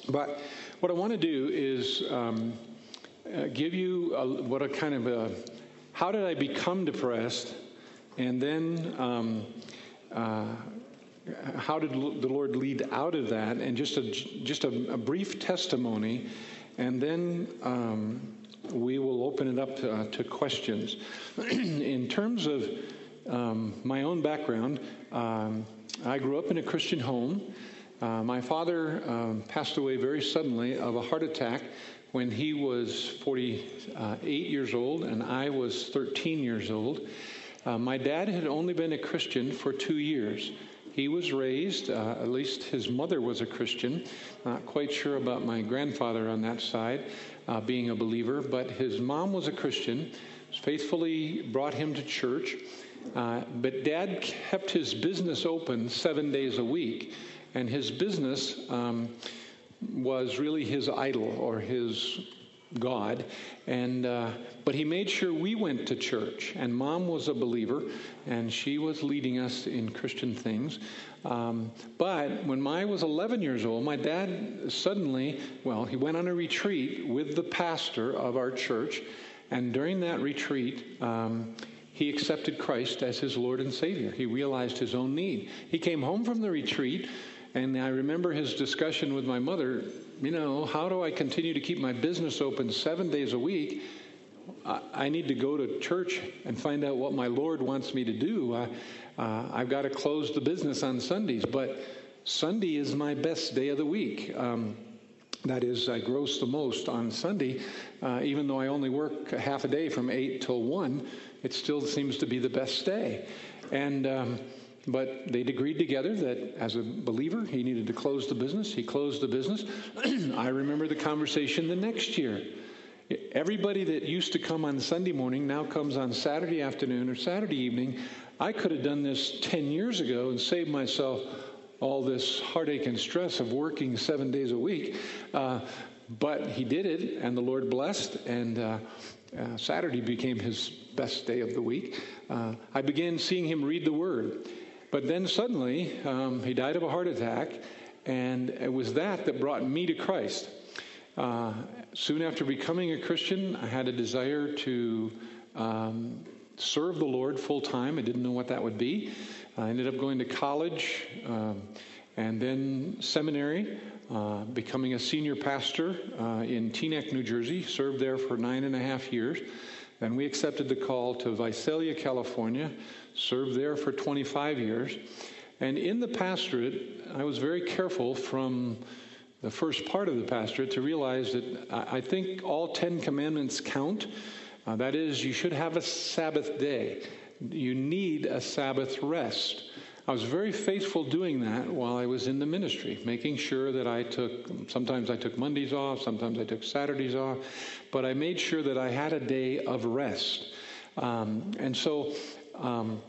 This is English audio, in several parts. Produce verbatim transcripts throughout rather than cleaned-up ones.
But what I want to do is um, uh, give you a, what a kind of a, how did I become depressed, and then um, uh, how did the Lord lead out of that, and just a just a, a brief testimony, and then um, we will open it up to, uh, to questions. In terms of um, my own background, um, I grew up in a Christian home. Uh, my father um, passed away very suddenly of a heart attack when he was forty-eight years old, and I was thirteen years old. Uh, my dad had only been a Christian for two years. He was raised, uh, at least his mother was a Christian. Not quite sure about my grandfather on that side uh, being a believer, but his mom was a Christian, faithfully brought him to church. Uh, but Dad kept his business open seven days a week, and his business um, was really his idol or his God, and uh, but he made sure we went to church, and Mom was a believer, and she was leading us in Christian things. Um, but when I was eleven years old, my dad suddenly, well, he went on a retreat with the pastor of our church, and during that retreat, um, he accepted Christ as his Lord and Savior. He realized his own need. He came home from the retreat, and I remember his discussion with my mother, you know, how do I continue to keep my business open seven days a week? I, I need to go to church and find out what my Lord wants me to do. Uh, uh, I've got to close the business on Sundays, but Sunday is my best day of the week. Um, that is, I gross the most on Sunday. Uh, even though I only work half a day from eight till one, it still seems to be the best day. And um, But they'd agreed together that as a believer, he needed to close the business. He closed the business. I remember the conversation the next year. Everybody that used to come on Sunday morning now comes on Saturday afternoon or Saturday evening. I could have done this ten years ago and saved myself all this heartache and stress of working seven days a week. Uh, but he did it, and the Lord blessed, and uh, uh, Saturday became his best day of the week. Uh, I began seeing him read the Word. But then suddenly, um, he died of a heart attack, and it was that that brought me to Christ. Uh, soon after becoming a Christian, I had a desire to um, serve the Lord full time. I didn't know what that would be. I ended up going to college um, and then seminary, uh, becoming a senior pastor uh, in Teaneck, New Jersey, served there for nine and a half years. Then we accepted the call to Visalia, California, served there for twenty-five years. And in the pastorate, I was very careful from the first part of the pastorate to realize that I think all Ten Commandments count. Uh, that is, you should have a Sabbath day. You need a Sabbath rest. I was very faithful doing that while I was in the ministry, making sure that I took, sometimes I took Mondays off, sometimes I took Saturdays off, but I made sure that I had a day of rest. Um, and so um,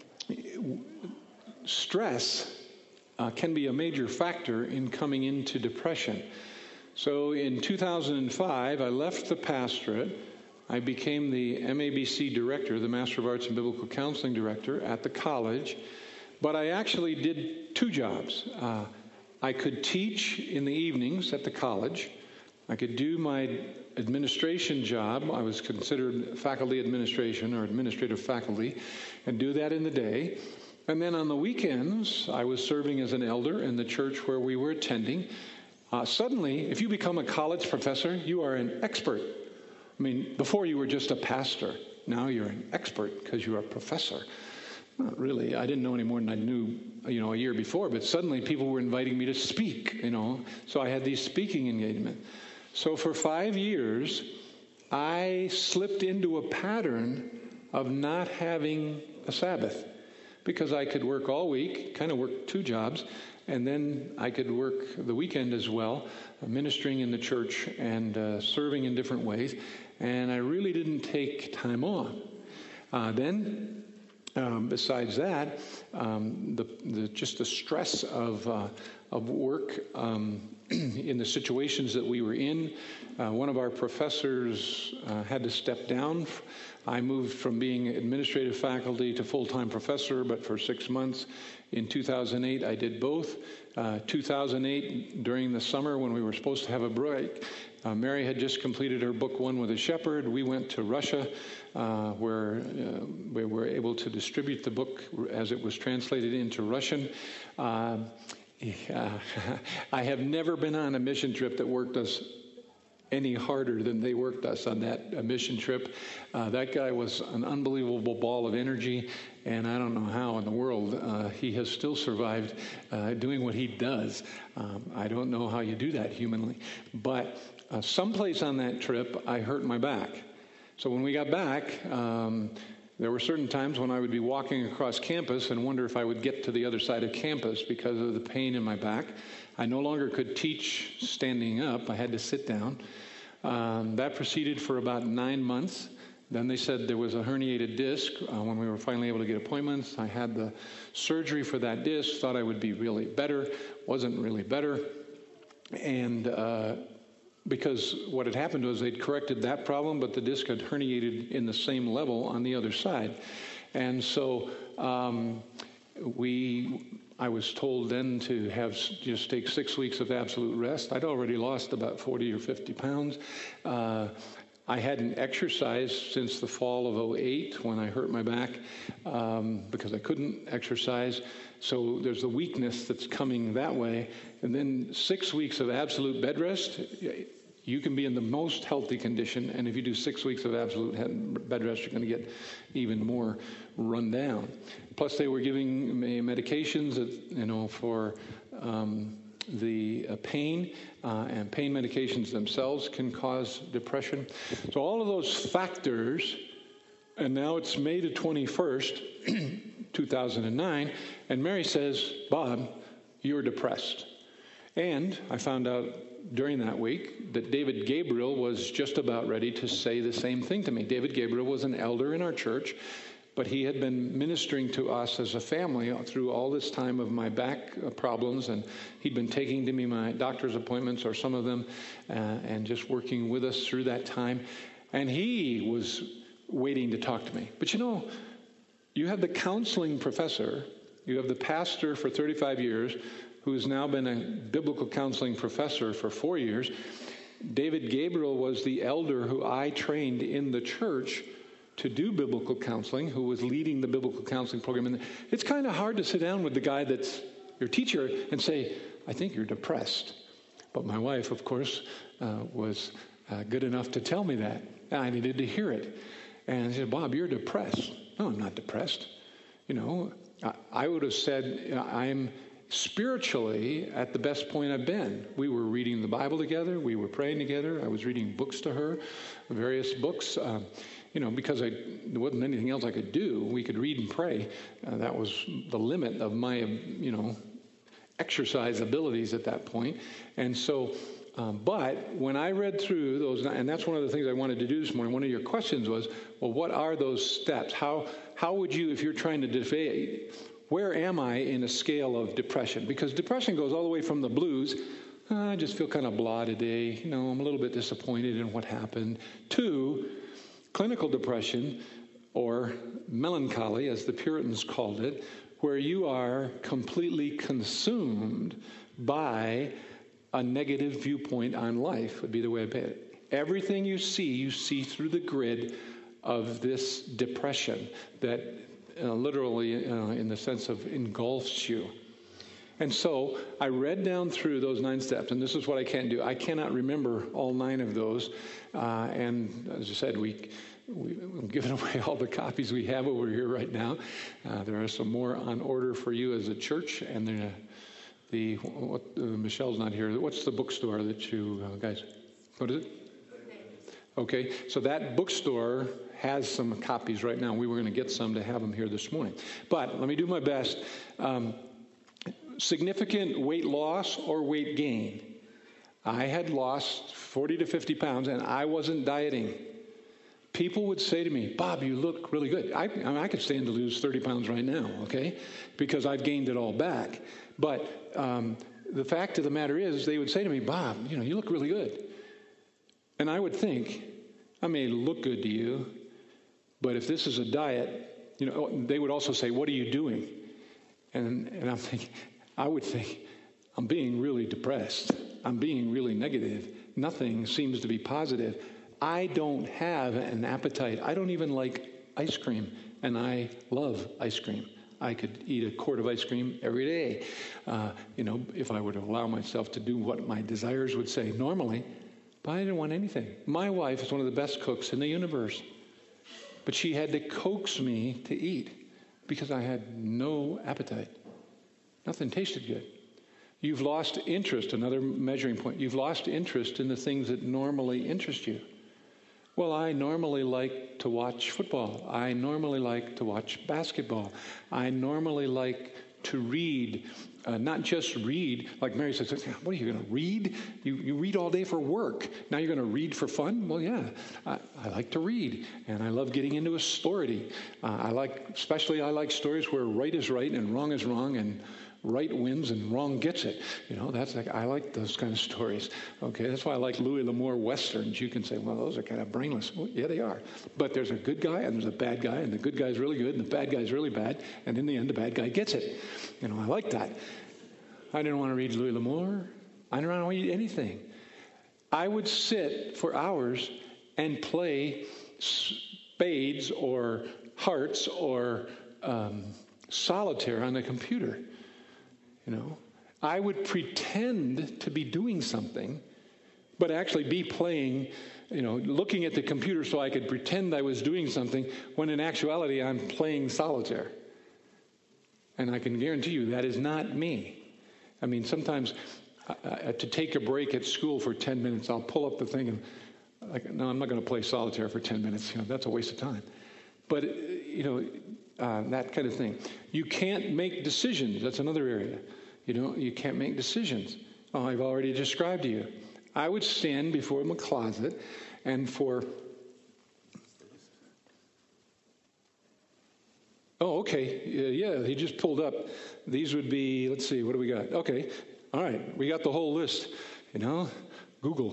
stress uh, can be a major factor in coming into depression. So in two thousand five, I left the pastorate. I became the M A B C director, the Master of Arts in Biblical Counseling director at the college. But I actually did two jobs. Uh, I could teach in the evenings at the college. I could do my administration job. I was considered faculty administration or administrative faculty, and do that in the day. And then on the weekends, I was serving as an elder in the church where we were attending. Uh, suddenly, if you become a college professor, you are an expert. I mean, before you were just a pastor. Now you're an expert because you're a professor. Not really. I didn't know any more than I knew, you know, a year before. But suddenly people were inviting me to speak, you know. So I had these speaking engagements. So for five years, I slipped into a pattern of not having a Sabbath because I could work all week, kind of work two jobs, and then I could work the weekend as well, ministering in the church and uh, serving in different ways. And I really didn't take time off. Uh, then... Um, besides that, um, the, the just the stress of uh, of work um, in the situations that we were in. Uh, one of our professors uh, had to step down. I moved from being administrative faculty to full-time professor, but for six months in two thousand eight, I did both. Uh, two thousand eight, during the summer when we were supposed to have a break, uh, Mary had just completed her book, One with a Shepherd. We went to Russia, uh, where uh, we were able to distribute the book as it was translated into Russian. Uh, yeah, I have never been on a mission trip that worked us any harder than they worked us on that uh, mission trip. Uh, that guy was an unbelievable ball of energy, and I don't know how in the world uh, he has still survived uh, doing what he does. Um, I don't know how you do that humanly. But uh, someplace on that trip, I hurt my back. So when we got back, um, there were certain times when I would be walking across campus and wonder if I would get to the other side of campus because of the pain in my back. I no longer could teach standing up. I had to sit down. Um, that proceeded for about nine months. Then they said there was a herniated disc. Uh, when we were finally able to get appointments, I had the surgery for that disc, thought I would be really better, wasn't really better. And uh, because what had happened was they'd corrected that problem, but the disc had herniated in the same level on the other side. And so um, we... I was told then to have just take six weeks of absolute rest. I'd already lost about forty or fifty pounds. Uh, I hadn't exercised since the fall of oh eight when I hurt my back um, because I couldn't exercise. So there's the weakness that's coming that way. And then six weeks of absolute bed rest. You can be in the most healthy condition, and if you do six weeks of absolute bed rest, you're going to get even more run down. Plus, they were giving me medications, that, you know, for um, the uh, pain, uh, and pain medications themselves can cause depression. So all of those factors, and now it's May the twenty-first, two thousand nine, and Mary says, "Bob, you're depressed." And I found out during that week that David Gabriel was just about ready to say the same thing to me. David Gabriel was an elder in our church, but he had been ministering to us as a family through all this time of my back problems, and he'd been taking to me my doctor's appointments, or some of them, uh, and just working with us through that time. And he was waiting to talk to me. But you know, you have the counseling professor, you have the pastor for thirty-five years, who has now been a biblical counseling professor for four years. David Gabriel was the elder who I trained in the church to do biblical counseling, who was leading the biblical counseling program. And it's kind of hard to sit down with the guy that's your teacher and say, "I think you're depressed." But my wife, of course, uh, was uh, good enough to tell me that. I needed to hear it. And she said, "Bob, you're depressed." "No, I'm not depressed." You know, I, I would have said, you know, I'm spiritually at the best point I've been. We were reading the Bible together. We were praying together. I was reading books to her, various books, uh, you know, because I, there wasn't anything else I could do. We could read and pray. Uh, that was the limit of my, you know, exercise abilities at that point. And so, um, but when I read through those, and that's one of the things I wanted to do this morning, one of your questions was, well, what are those steps? How, how would you, if you're trying to defeat, where am I in a scale of depression? Because depression goes all the way from the blues, oh, I just feel kind of blah today, you know, I'm a little bit disappointed in what happened, to clinical depression, or melancholy, as the Puritans called it, where you are completely consumed by a negative viewpoint on life, would be the way I put it. Everything you see, you see through the grid of this depression that Uh, literally, uh, in the sense of engulfs you. And so I read down through those nine steps, and this is what I can't do. I cannot remember all nine of those. Uh, and as I said, we, we, we've given away all the copies we have over here right now. Uh, there are some more on order for you as a church. And then uh, the, what, uh, Michelle's not here. What's the bookstore that you uh, guys, what is it? Okay, so that bookstore has some copies right now. We were going to get some to have them here this morning. But let me do my best. Um, significant weight loss or weight gain. I had lost forty to fifty pounds, and I wasn't dieting. People would say to me, "Bob, you look really good." I, I, mean, I could stand to lose thirty pounds right now, okay, because I've gained it all back. But um, the fact of the matter is, they would say to me, "Bob, you know, you look really good." And I would think, I may look good to you, but if this is a diet, you know, they would also say, "What are you doing?" And and I'm thinking, I would think, I'm being really depressed. I'm being really negative. Nothing seems to be positive. I don't have an appetite. I don't even like ice cream, and I love ice cream. I could eat a quart of ice cream every day, uh, you know, if I were to allow myself to do what my desires would say normally, but I didn't want anything. My wife is one of the best cooks in the universe, but she had to coax me to eat because I had no appetite. Nothing tasted good. You've lost interest, another measuring point. You've lost interest in the things that normally interest you. Well, I normally like to watch football. I normally like to watch basketball. I normally like to read, uh, not just read, like Mary says, what are you going to read? You, you read all day for work. Now you're going to read for fun? Well, yeah, I, I like to read, and I love getting into a story. Uh, I like, especially I like stories where right is right and wrong is wrong, and right wins and wrong gets it. You know, that's like, I like those kind of stories. Okay, that's why I like Louis L'Amour Westerns. You can say, well, those are kind of brainless. Well, yeah, they are. But there's a good guy and there's a bad guy, and the good guy's really good and the bad guy's really bad, and in the end, the bad guy gets it. You know, I like that. I didn't want to read Louis L'Amour. I didn't want to read anything. I would sit for hours and play spades or hearts or um, solitaire on the computer. You know, I would pretend to be doing something, but actually be playing, you know, looking at the computer so I could pretend I was doing something, when in actuality I'm playing solitaire. And I can guarantee you that is not me. I mean, sometimes uh, to take a break at school for ten minutes, I'll pull up the thing and, like, no, I'm not going to play solitaire for ten minutes. You know, that's a waste of time. But, you know, uh, that kind of thing. You can't make decisions. That's another area. You know, you can't make decisions. Oh, I've already described to you. I would stand before my closet, and for... Oh, okay. Yeah, he just pulled up. These would be, let's see, what do we got? Okay. All right. We got the whole list. You know, Google.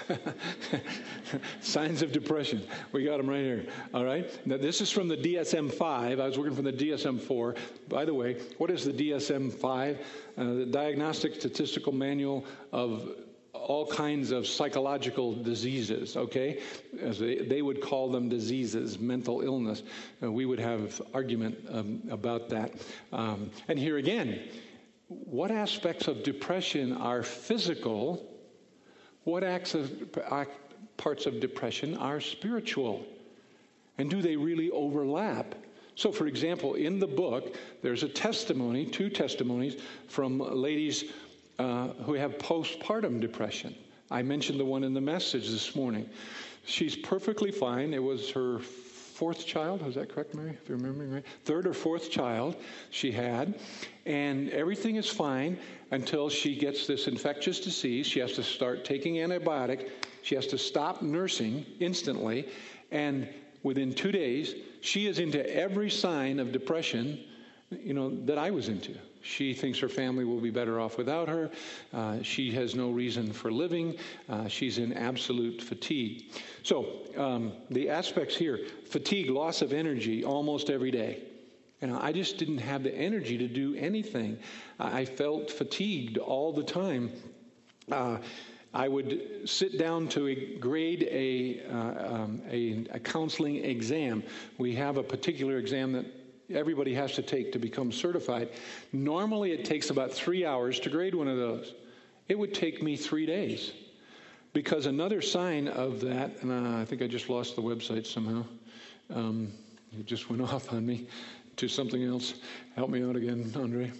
Signs of depression. We got them right here. All right. Now, this is from the D S M five. I was working from the D S M four. By the way, what is the D S M five? Uh, the Diagnostic Statistical Manual of all kinds of psychological diseases, okay? As they, they would call them diseases, mental illness. Uh, we would have argument um, about that. Um, and here again, what aspects of depression are physical? What acts of, uh, parts of depression are spiritual? And do they really overlap? So, for example, in the book, there's a testimony, two testimonies from ladies uh, who have postpartum depression. I mentioned the one in the message this morning. She's perfectly fine. It was her fourth child. Was that correct, Mary? If you're remembering right. Third or fourth child she had. And everything is fine until she gets this infectious disease. She has to start taking antibiotic. She has to stop nursing instantly. And within two days, she is into every sign of depression, you know, that I was into. She thinks her family will be better off without her. Uh, she has no reason for living. Uh, she's in absolute fatigue. So um, the aspects here, fatigue, loss of energy almost every day. You know, I just didn't have the energy to do anything. I felt fatigued all the time. Uh, I would sit down to grade a, uh, um, a, a counseling exam. We have a particular exam that everybody has to take to become certified. Normally it takes about three hours to grade one of those. It would take me three days. Because another sign of that, and uh, I think I just lost the website somehow. Um, it just went off on me to something else. Help me out again, Andre.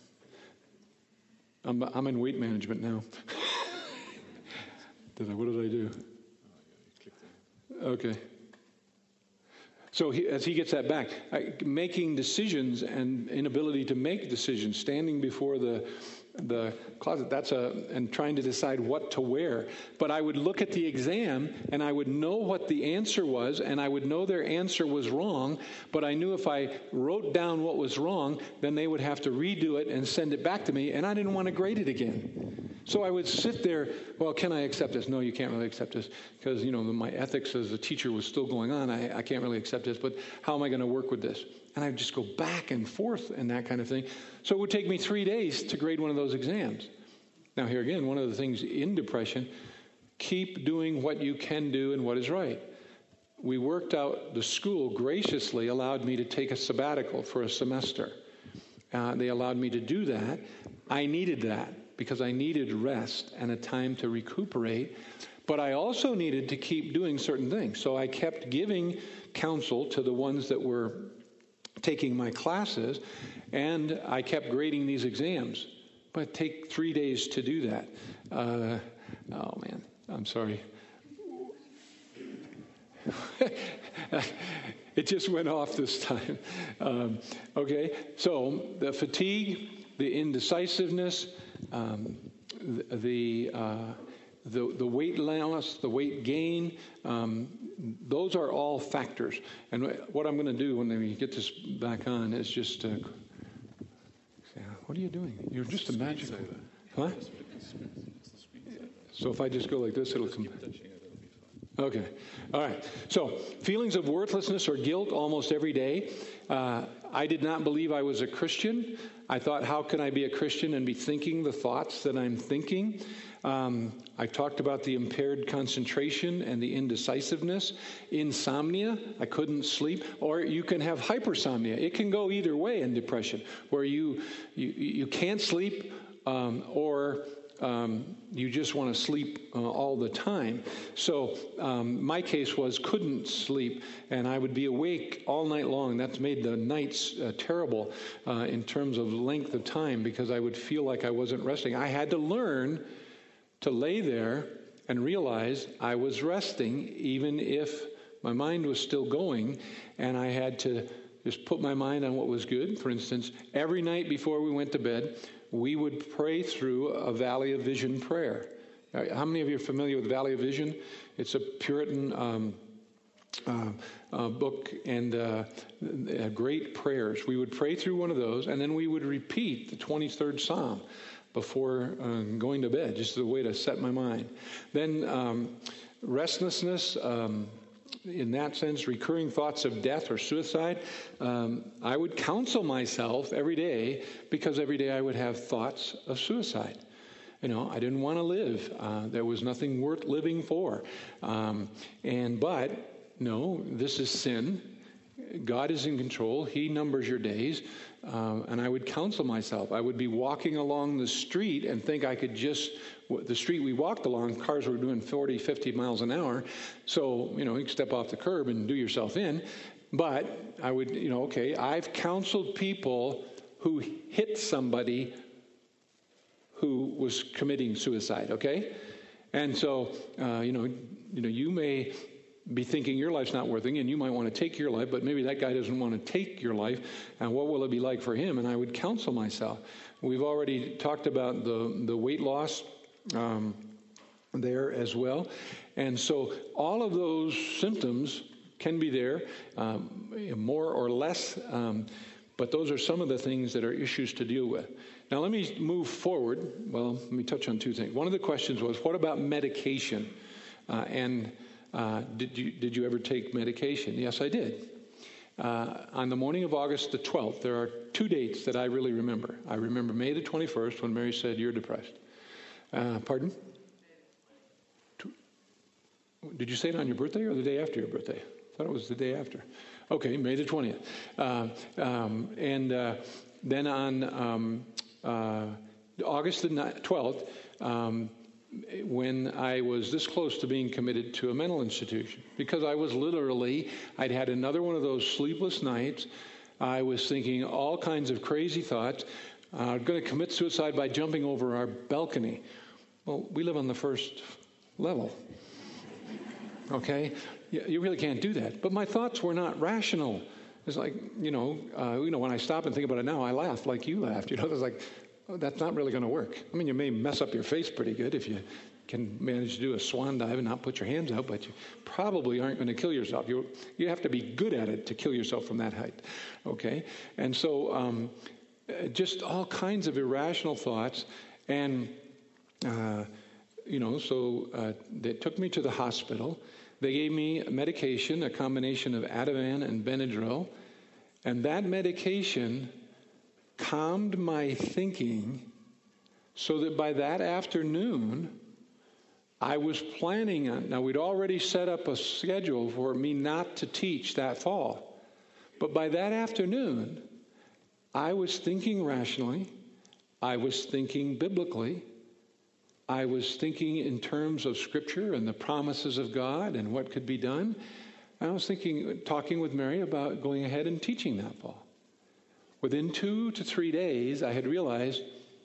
I'm, I'm in weight management now. Did I, what did I do? Okay. So he, as he gets that back, I, making decisions and inability to make decisions, standing before the the closet, that's a, and trying to decide what to wear. But I would look at the exam and I would know what the answer was, and I would know their answer was wrong, but I knew if I wrote down what was wrong, then they would have to redo it and send it back to me, and I didn't want to grade it again. So I would sit there, well, can I accept this? No, you can't really accept this because, you know, my ethics as a teacher was still going on. I, I can't really accept this, but how am I going to work with this? And I'd just go back and forth and that kind of thing. So it would take me three days to grade one of those exams. Now, here again, one of the things in depression, keep doing what you can do and what is right. We worked out, the school graciously allowed me to take a sabbatical for a semester. Uh, they allowed me to do that. I needed that because I needed rest and a time to recuperate. But I also needed to keep doing certain things. So I kept giving counsel to the ones that were taking my classes, and I kept grading these exams. But take three days to do that. Uh, oh, man, I'm sorry. It just went off this time. Um, okay, so the fatigue, the indecisiveness, um, the the, uh, the the weight loss, the weight gain, um, those are all factors. And what I'm going to do when we get this back on is just, uh, what are you doing? You're just a magical. Huh? So if I just go like this, it'll come. Okay. All right. So feelings of worthlessness or guilt almost every day. Uh, I did not believe I was a Christian. I thought, how can I be a Christian and be thinking the thoughts that I'm thinking? Um, I talked about the impaired concentration and the indecisiveness. Insomnia, I couldn't sleep. Or you can have hypersomnia. It can go either way in depression, where you you, you can't sleep um, or... Um, you just want to sleep uh, all the time. So um, my case was couldn't sleep, and I would be awake all night long. That's made the nights uh, terrible uh, in terms of length of time because I would feel like I wasn't resting. I had to learn to lay there and realize I was resting even if my mind was still going, and I had to just put my mind on what was good. For instance, every night before we went to bed, we would pray through a Valley of Vision prayer. How many of you are familiar with Valley of Vision? It's a Puritan um, uh, uh, book and uh, uh, great prayers. We would pray through one of those, and then we would repeat the twenty-third Psalm before uh, going to bed, just as a way to set my mind. Then um, restlessness, um, in that sense, recurring thoughts of death or suicide. Um, I would counsel myself every day because every day I would have thoughts of suicide. You know, I didn't want to live. Uh, there was nothing worth living for. Um, and but, no, this is sin. God is in control. He numbers your days. Um, and I would counsel myself. I would be walking along the street and think I could just, the street we walked along, cars were doing forty, fifty miles an hour. So, you know, you can step off the curb and do yourself in. But I would, you know, okay, I've counseled people who hit somebody who was committing suicide, okay? And so, uh, you know, you know, you may be thinking your life's not worth it, and you might want to take your life, but maybe that guy doesn't want to take your life, and what will it be like for him? And I would counsel myself. We've already talked about the, the weight loss um, there as well. And so all of those symptoms can be there, um, more or less, um, but those are some of the things that are issues to deal with. Now let me move forward. Well, let me touch on two things. One of the questions was, what about medication? Uh, and Uh, did you did you ever take medication? Yes, I did. Uh, on the morning of August the twelfth, there are two dates that I really remember. I remember May the twenty-first when Mary said, "You're depressed." Uh, pardon? Did you say it on your birthday or the day after your birthday? I thought it was the day after. Okay, May the twentieth. Uh, um, and uh, then on um, uh, August the twelfth, um, when I was this close to being committed to a mental institution, because I was literally, I'd had another one of those sleepless nights. I was thinking all kinds of crazy thoughts. Uh, I'm going to commit suicide by jumping over our balcony. Well, we live on the first level. Okay? You really can't do that. But my thoughts were not rational. It's like, you know, uh, you know, when I stop and think about it now, I laugh like you laughed. You know, it's like, oh, that's not really going to work. I mean, you may mess up your face pretty good if you can manage to do a swan dive and not put your hands out, but you probably aren't going to kill yourself. You you have to be good at it to kill yourself from that height, okay? And so um, just all kinds of irrational thoughts. And, uh, you know, so uh, they took me to the hospital. They gave me a medication, a combination of Ativan and Benadryl, and that medication calmed my thinking So that by that afternoon, I was planning on, now we'd already set up a schedule for me not to teach that fall. But by that afternoon, I was thinking rationally. I was thinking biblically. I was thinking in terms of Scripture and the promises of God and what could be done. And I was thinking, talking with Mary about going ahead and teaching that fall. Within two to three days, I had realized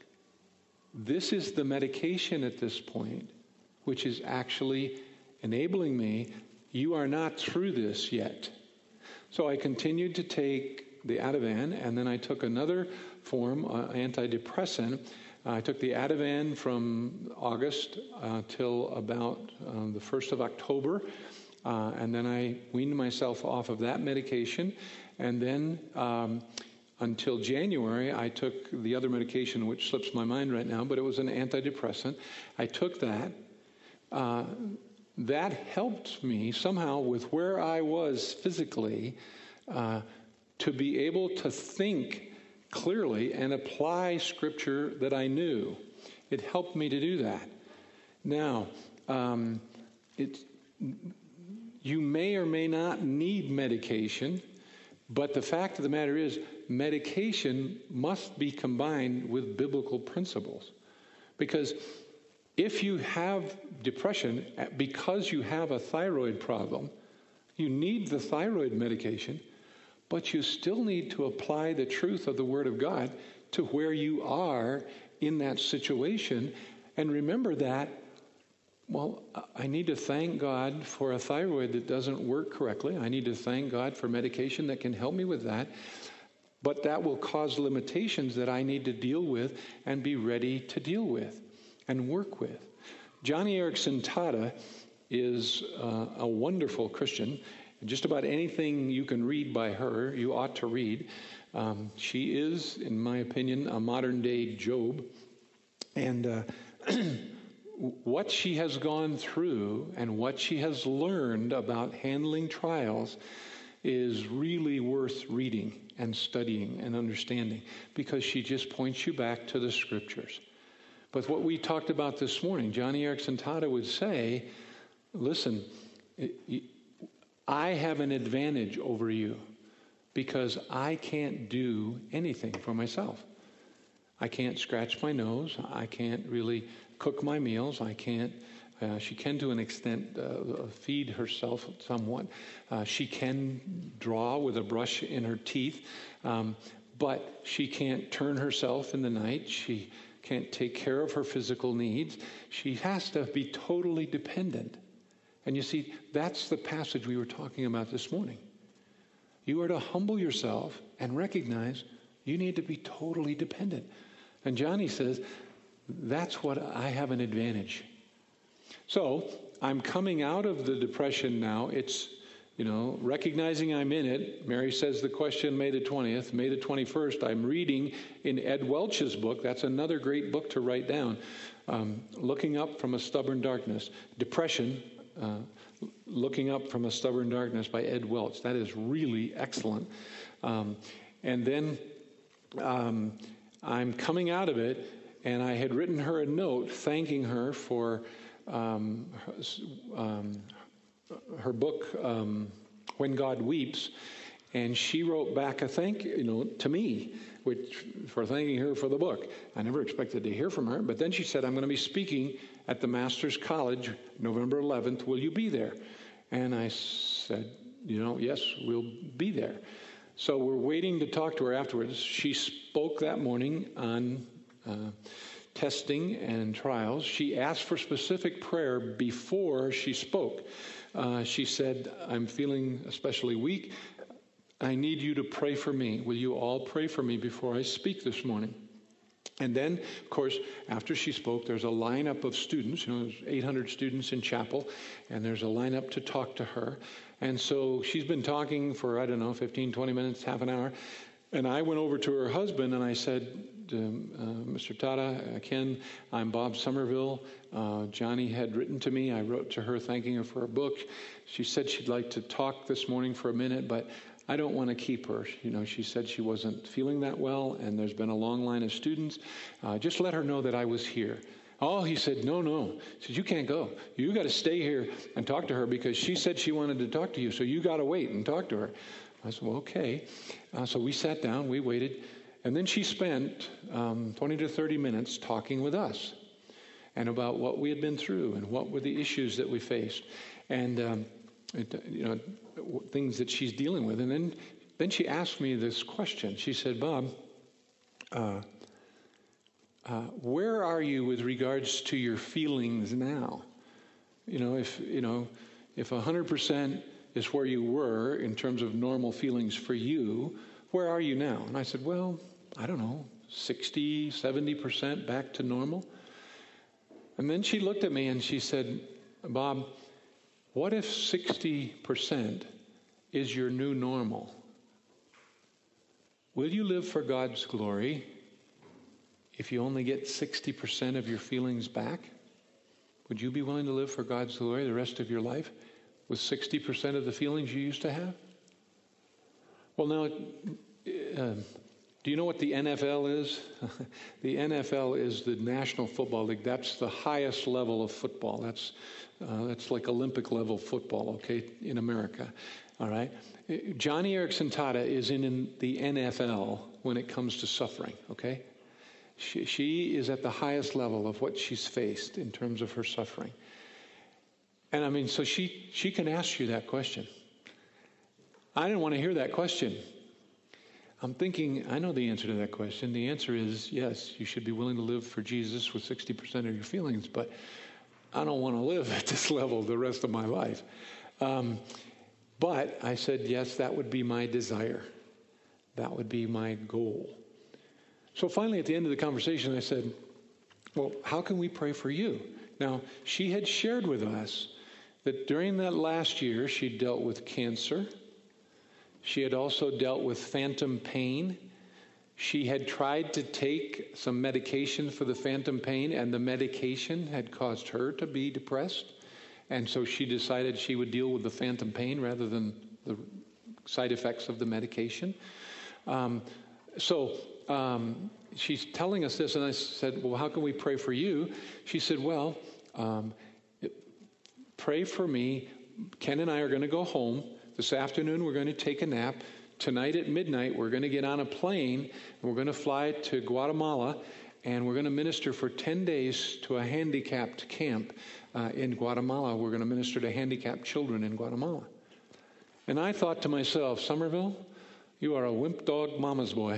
this is the medication at this point, which is actually enabling me. You are not through this yet. So I continued to take the Ativan, and then I took another form, uh, antidepressant. I took the Ativan from August uh, till about uh, the first of October, uh, and then I weaned myself off of that medication, and then um, until January, I took the other medication, which slips my mind right now, but it was an antidepressant. I took that. Uh, that helped me somehow with where I was physically uh, to be able to think clearly and apply Scripture that I knew. It helped me to do that. Now, um, it, you may or may not need medication, but the fact of the matter is medication must be combined with biblical principles. Because if you have depression because you have a thyroid problem, you need the thyroid medication, but you still need to apply the truth of the Word of God to where you are in that situation. And remember that, well, I need to thank God for a thyroid that doesn't work correctly. I need to thank God for medication that can help me with that. But that will cause limitations that I need to deal with and be ready to deal with and work with. Joni Eareckson Tada is uh, a wonderful Christian. Just about anything you can read by her, you ought to read. Um, she is, in my opinion, a modern-day Job. And uh, what she has gone through and what she has learned about handling trials is really worth reading and studying and understanding, because she just points you back to the Scriptures. But what we talked about this morning, Joni Eareckson Tada would say, listen, I have an advantage over you because I can't do anything for myself. I can't scratch my nose. I can't really cook my meals. I can't, uh, she can to an extent uh, feed herself somewhat. Uh, she can draw with a brush in her teeth, um, but she can't turn herself in the night. She can't take care of her physical needs. She has to be totally dependent. And you see, that's the passage we were talking about this morning. You are to humble yourself and recognize you need to be totally dependent. And Joni says, that's what I have an advantage. So I'm coming out of the depression now. It's, you know, recognizing I'm in it. Mary says the question May the twentieth, May the twenty-first. I'm reading in Ed Welch's book. That's another great book to write down. Um, Looking Up from a Stubborn Darkness. Depression, uh, Looking Up from a Stubborn Darkness by Ed Welch. That is really excellent. Um, and then um, I'm coming out of it, and I had written her a note thanking her for um, um, her book, um, When God Weeps, and she wrote back a thank you know, to me, which for thanking her for the book. I never expected to hear from her, but then she said, I'm going to be speaking at the Master's College November eleventh. Will you be there? And I said, you know, yes, we'll be there. So we're waiting to talk to her afterwards. She spoke that morning on uh, testing and trials. She asked for specific prayer before she spoke. Uh, she said, I'm feeling especially weak. I need you to pray for me. Will you all pray for me before I speak this morning? And then, of course, after she spoke, there's a lineup of students. You know, there's eight hundred students in chapel, and there's a lineup to talk to her. And so she's been talking for, I don't know, fifteen, twenty minutes, half an hour. And I went over to her husband, and I said, um, uh, Mister Tada, uh, Ken, I'm Bob Somerville. Uh, Joni had written to me. I wrote to her thanking her for her book. She said she'd like to talk this morning for a minute, but I don't want to keep her. You know, she said she wasn't feeling that well, and there's been a long line of students. Uh, just let her know that I was here. Oh, he said, no, no. He said, you can't go. You got to stay here and talk to her because she said she wanted to talk to you, so you got to wait and talk to her. I said, well, okay. Uh, so we sat down, we waited, and then she spent um, twenty to thirty minutes talking with us and about what we had been through and what were the issues that we faced and, um, it, you know, things that she's dealing with. And then, then she asked me this question. She said, Bob, uh, Uh, where are you with regards to your feelings now? You know, if, you know, if one hundred percent is where you were in terms of normal feelings for you, where are you now? And I said, well, I don't know, sixty, seventy percent back to normal. And then she looked at me and she said, Bob, what if sixty percent is your new normal? Will you live for God's glory if you only get sixty percent of your feelings back? Would you be willing to live for God's glory the rest of your life with sixty percent of the feelings you used to have? Well, now, uh, do you know what the N F L is? The N F L is the National Football League. That's the highest level of football. That's uh, that's like Olympic level football, okay, in America. All right? Johnny Erickson Tada is in, in the N F L when it comes to suffering, okay? She, she is at the highest level of what she's faced in terms of her suffering. And I mean, so she, she can ask you that question. I didn't want to hear that question. I'm thinking, I know the answer to that question. The answer is yes, you should be willing to live for Jesus with sixty percent of your feelings, but I don't want to live at this level the rest of my life. Um, but I said, yes, that would be my desire. That would be my goal. So finally, at the end of the conversation, I said, well, how can we pray for you? Now, she had shared with us that during that last year, she dealt with cancer. She had also dealt with phantom pain. She had tried to take some medication for the phantom pain, and the medication had caused her to be depressed. And so she decided she would deal with the phantom pain rather than the side effects of the medication. Um, so... Um, she's telling us this, and I said, well, how can we pray for you? She said, well, um, pray for me. Ken and I are going to go home. This afternoon, we're going to take a nap. Tonight at midnight, we're going to get on a plane, and we're going to fly to Guatemala, and we're going to minister for ten days to a handicapped camp uh, in Guatemala. We're going to minister to handicapped children in Guatemala. And I thought to myself, Somerville, you are a wimp dog mama's boy.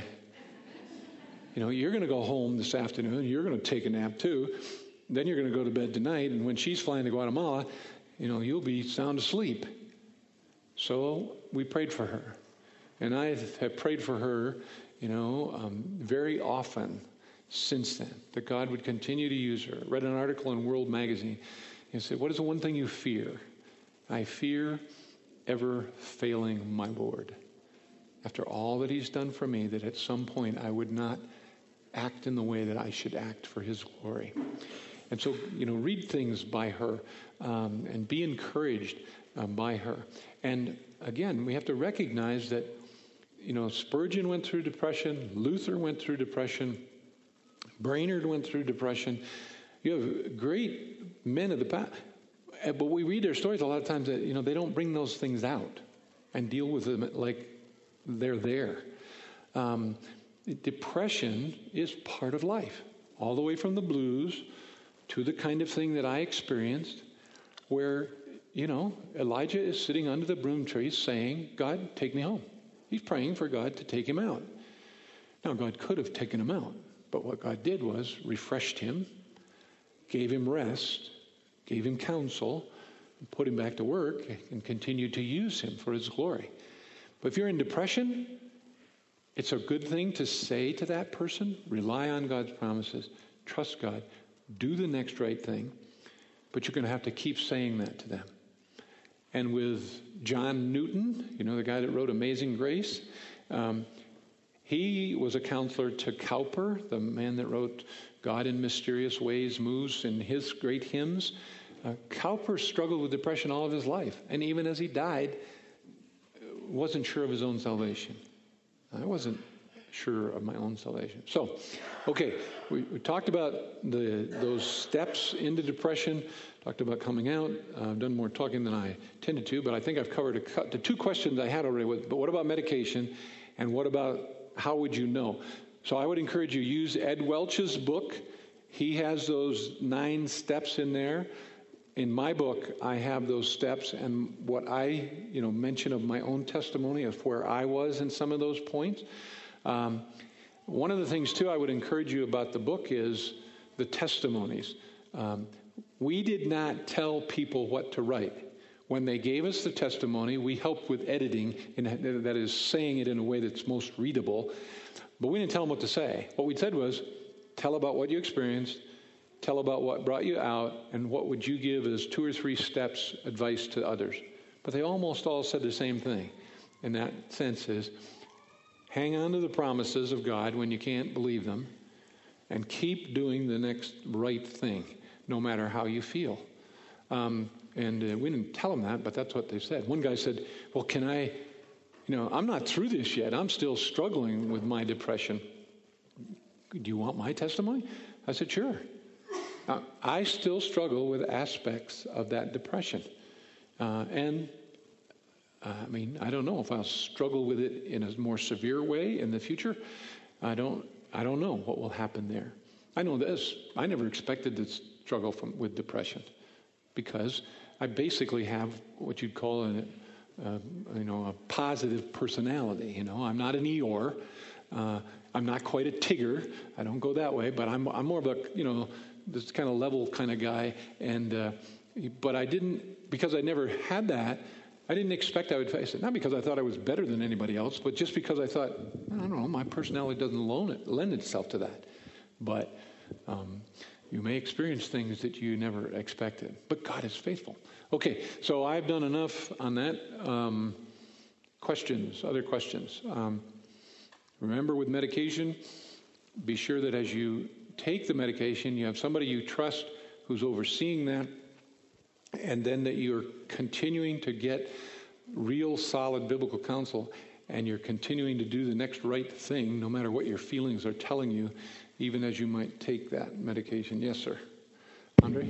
You know, you're going to go home this afternoon. You're going to take a nap too. Then you're going to go to bed tonight. And when she's flying to Guatemala, you know, you'll be sound asleep. So we prayed for her. And I have prayed for her, you know, um, very often since then, that God would continue to use her. I read an article in World Magazine. It said, what is the one thing you fear? I fear ever failing my Lord. After all that he's done for me, that at some point I would not act in the way that I should act for his glory. And so, you know, read things by her um, and be encouraged um, by her. And again, we have to recognize that, you know, Spurgeon went through depression, Luther went through depression, Brainerd went through depression. You have great men of the past, but we read their stories a lot of times that, you know, they don't bring those things out and deal with them like they're there. Um, depression is part of life, all the way from the blues to the kind of thing that I experienced where, you know, Elijah is sitting under the broom tree saying, God, take me home. He's praying for God to take him out. Now, God could have taken him out, but what God did was refreshed him, gave him rest, gave him counsel, put him back to work, and continued to use him for his glory. But if you're in depression, it's a good thing to say to that person, rely on God's promises, trust God, do the next right thing, but you're going to have to keep saying that to them. And with John Newton, you know, the guy that wrote Amazing Grace, um, he was a counselor to Cowper, the man that wrote God in Mysterious Ways Moves in his great hymns. Uh, Cowper struggled with depression all of his life. And even as he died, wasn't sure of his own salvation. I wasn't sure of my own salvation. So, okay, we, we talked about the those steps into depression, talked about coming out. Uh, I've done more talking than I intended to, but I think I've covered a, the two questions I had already. With, but what about medication, and what about how would you know? So I would encourage you, use Ed Welch's book. He has those nine steps in there. In my book, I have those steps, and what I, you know, mention of my own testimony of where I was in some of those points. Um, one of the things, too, I would encourage you about the book is the testimonies. Um, we did not tell people what to write. When they gave us the testimony, we helped with editing, and that is saying it in a way that's most readable. But we didn't tell them what to say. What we said was, tell about what you experienced, tell about what brought you out, and what would you give as two or three steps advice to others. But they almost all said the same thing. In that sense is, hang on to the promises of God when you can't believe them, and keep doing the next right thing, no matter how you feel. Um, and uh, we didn't tell them that, but that's what they said. One guy said, well, can I, you know, I'm not through this yet. I'm still struggling with my depression. Do you want my testimony? I said, sure. Uh, I still struggle with aspects of that depression. Uh, and I mean, I don't know if I'll struggle with it in a more severe way in the future. I don't I don't know what will happen there. I know this. I never expected to struggle from, with depression because I basically have what you'd call a, a you know, a positive personality. You know, I'm not an Eeyore. Uh, I'm not quite a Tigger. I don't go that way, but I'm I'm more of a, you know, this kind of level kind of guy. And uh, but I didn't, because I never had that, I didn't expect I would face it. Not because I thought I was better than anybody else, but just because I thought, I don't know, my personality doesn't loan it, lend itself to that. But um, you may experience things that you never expected. But God is faithful. Okay, so I've done enough on that. Um, questions, other questions. Um, remember with medication, be sure that as you take the medication, you have somebody you trust who's overseeing that, and then that you're continuing to get real solid biblical counsel, and you're continuing to do the next right thing, no matter what your feelings are telling you, even as you might take that medication. Yes, sir. Andre?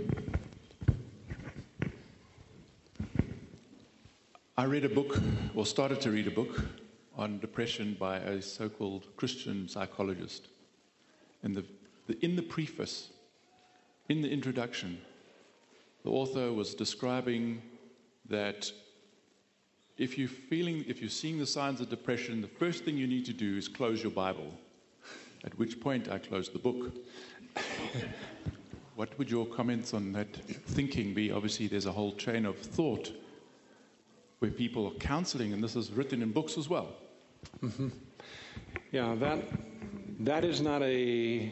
I read a book, or started to read a book, on depression by a so-called Christian psychologist. And the, the, in the preface, in the introduction, the author was describing that if you're feeling, if you're seeing the signs of depression, the first thing you need to do is close your Bible. At which point I closed the book. What would your comments on that thinking be? Obviously, there's a whole chain of thought where people are counseling, and this is written in books as well. Mm-hmm. Yeah, that that is not a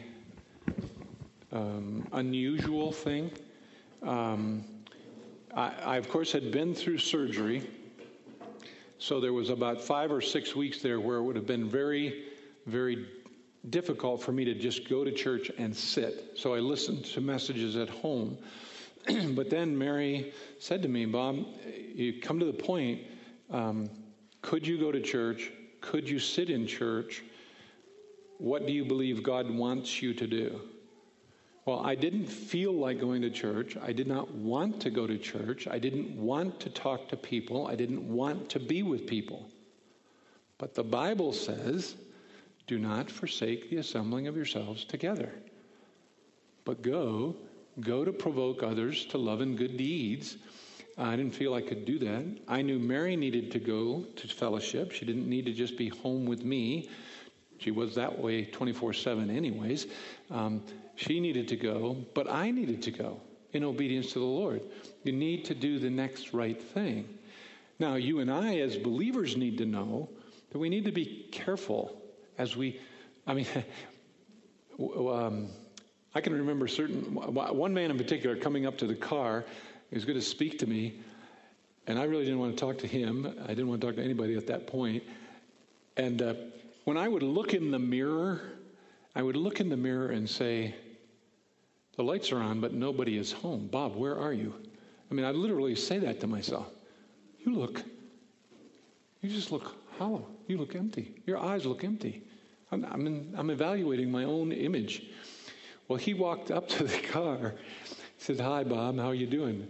um, unusual thing. Um, I, I, of course, had been through surgery, so there was about five or six weeks there where it would have been very, very difficult for me to just go to church and sit. So I listened to messages at home. But then Mary said to me, Bob, you come to the point, um, could you go to church? Could you sit in church? What do you believe God wants you to do? Well, I didn't feel like going to church. I did not want to go to church. I didn't want to talk to people. I didn't want to be with people. But the Bible says, do not forsake the assembling of yourselves together, but go, go to provoke others to love and good deeds. I didn't feel I could do that. I knew Mary needed to go to fellowship. She didn't need to just be home with me. She was that way twenty-four seven anyways. Um, she needed to go, but I needed to go in obedience to the Lord. You need to do the next right thing. Now, you and I as believers need to know that we need to be careful as we, I mean, um, I can remember certain, one man in particular coming up to the car. He was going to speak to me, and I really didn't want to talk to him. I didn't want to talk to anybody at that point. And uh, when I would look in the mirror, I would look in the mirror and say, the lights are on, but nobody is home. Bob, where are you? I mean, I'd literally say that to myself. You look, You just look hollow. You look empty. Your eyes look empty. I'm, I'm, in, I'm evaluating my own image. Well, he walked up to the car, said, "Hi, Bob, how are you doing?"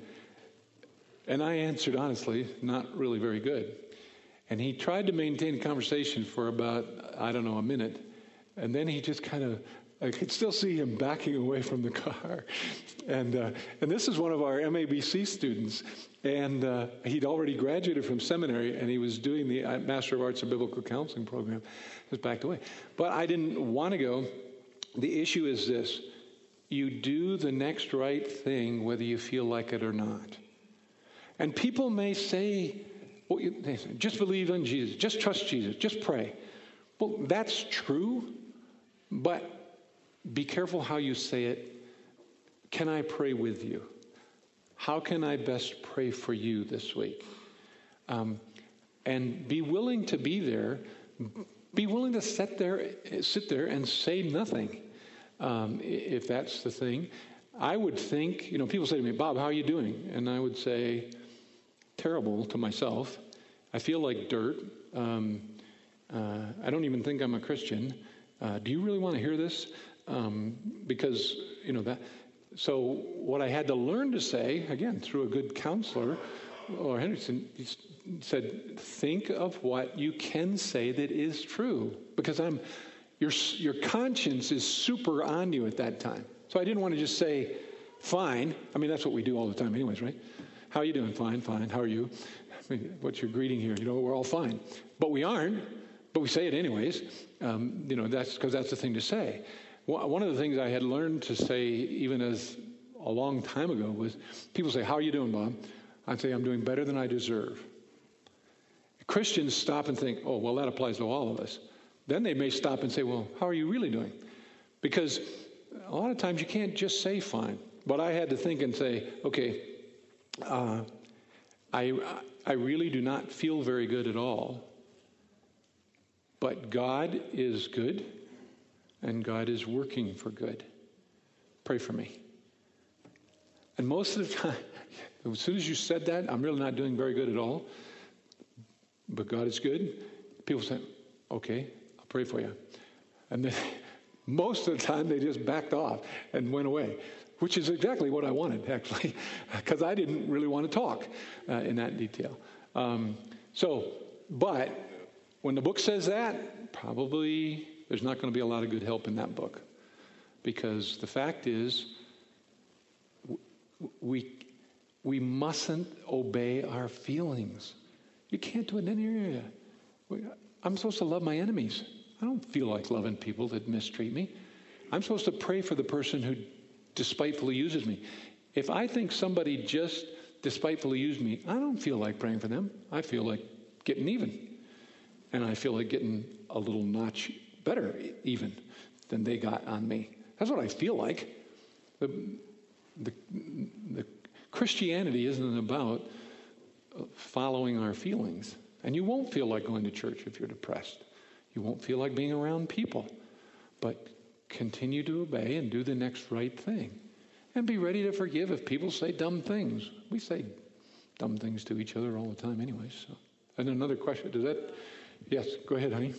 And I answered honestly, not really very good. And he tried to maintain a conversation for about, I don't know, a minute. And then he just kind of, I could still see him backing away from the car. And uh, and this is one of our M A B C students. And uh, he'd already graduated from seminary, and he was doing the Master of Arts in Biblical Counseling program. Just backed away. But I didn't want to go. The issue is this. You do the next right thing whether you feel like it or not. And people may say, well, they say, just believe in Jesus, just trust Jesus, just pray. Well, that's true, but be careful how you say it. Can I pray with you? How can I best pray for you this week? Um, and be willing to be there. Be willing to sit there, sit there and say nothing, um, if that's the thing. I would think, you know, people say to me, "Bob, how are you doing?" And I would say, terrible to myself. I feel like dirt. Um, uh, I don't even think I'm a Christian. Uh, do you really want to hear this? Um, because, you know, that. So what I had to learn to say, again, through a good counselor, or Henderson, he said, think of what you can say that is true. Because I'm, your your conscience is super on you at that time. So I didn't want to just say, fine. I mean, that's what we do all the time anyways, right? How are you doing? Fine, fine. How are you? I mean, what's your greeting here? You know, we're all fine. But we aren't, but we say it anyways. Um, you know, that's because that's the thing to say. One of the things I had learned to say even as a long time ago was, people say, "How are you doing, Bob?" I'd say, "I'm doing better than I deserve." Christians stop and think, "Oh, well, that applies to all of us." Then they may stop and say, "Well, how are you really doing?" Because a lot of times you can't just say fine. But I had to think and say, okay, uh, I, I really do not feel very good at all. But God is good. And God is working for good. Pray for me. And most of the time, as soon as you said that, I'm really not doing very good at all. But God is good. People say, okay, I'll pray for you. And then most of the time, they just backed off and went away, which is exactly what I wanted, actually, because I didn't really want to talk uh, in that detail. Um, so, but when the book says that, probably there's not going to be a lot of good help in that book, because the fact is we we mustn't obey our feelings. You can't do it in any area. I'm supposed to love my enemies. I don't feel like loving people that mistreat me. I'm supposed to pray for the person who despitefully uses me. If I think somebody just despitefully used me, I don't feel like praying for them. I feel like getting even. And I feel like getting a little notch better even than they got on me. That's what I feel like. The, the, the Christianity isn't about following our feelings. And you won't feel like going to church if you're depressed. You won't feel like being around people. But continue to obey and do the next right thing. And be ready to forgive if people say dumb things. We say dumb things to each other all the time anyway. So. And another question. Does that... Yes, go ahead, honey.